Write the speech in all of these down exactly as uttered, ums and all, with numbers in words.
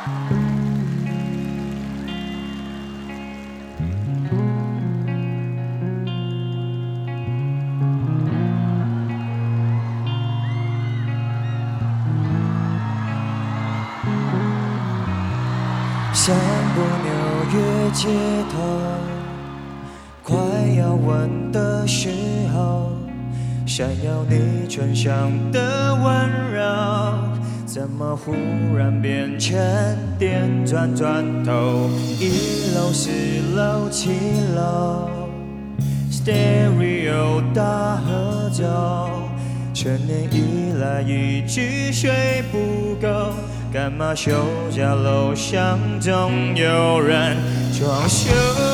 散步纽约街头，快要吻的时候，闪耀你唇上的温柔，怎么忽然变成电转转头？一楼、四楼、七楼 ，Stereo 大合奏，全年以来一直睡不够。 干嘛休假楼上总有人装修？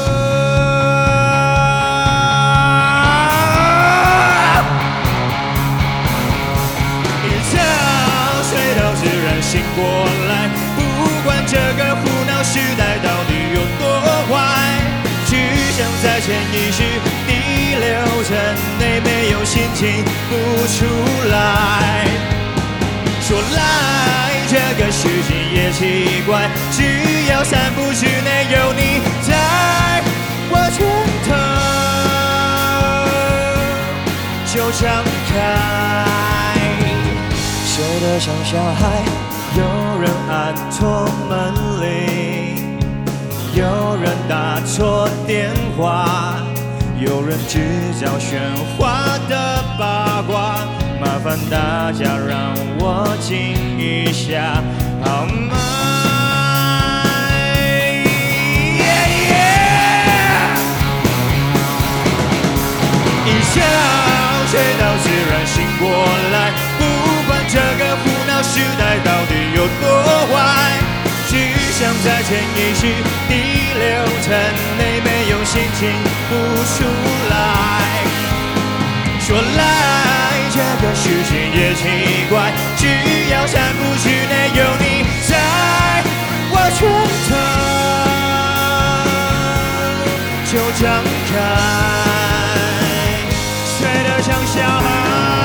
一觉睡到自然醒过来，不管这个胡闹时代到底有多坏，只想在潜意识第六层内没有心情不出来。说来。 这个世界也奇怪，只要三步之内有你在我拳头，就张开。睡得像小孩，有人按错门铃，有人打错电话，有人制造喧哗的八卦。 麻烦大家让我静一下，好吗？ Yeah, yeah 一觉睡到自然醒过来，不管这个胡闹时代到底有多坏，只想在潜意识第六层内没有心情不出来。说来。 这个世界也奇怪，只要三步之内有你在我拳头，就张开，睡得像小孩。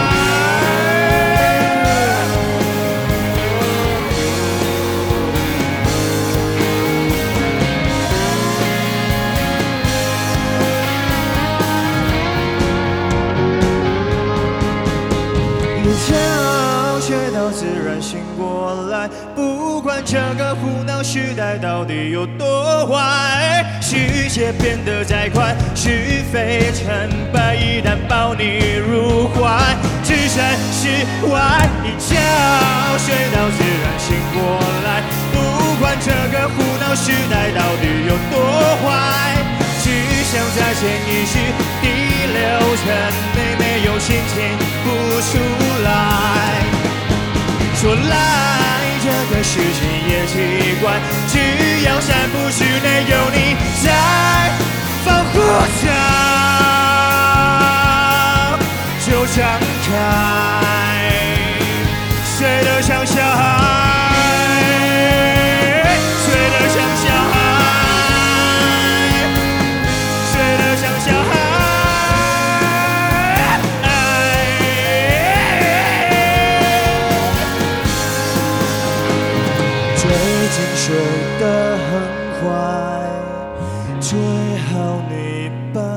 一觉睡到自然醒过来，不管这个胡闹时代到底有多坏，世界变得再快，是非成败一旦抱你入怀，置身事外。一觉睡到自然醒过来，不管这个胡闹时代到底有多坏，只想在潜意识第六层内没有心情不出来。 说来这个世界也奇怪，只要三步之内有你在防护罩，就张开，睡得像小孩，睡得像小孩，睡得像小孩。 睡得很坏，最好你把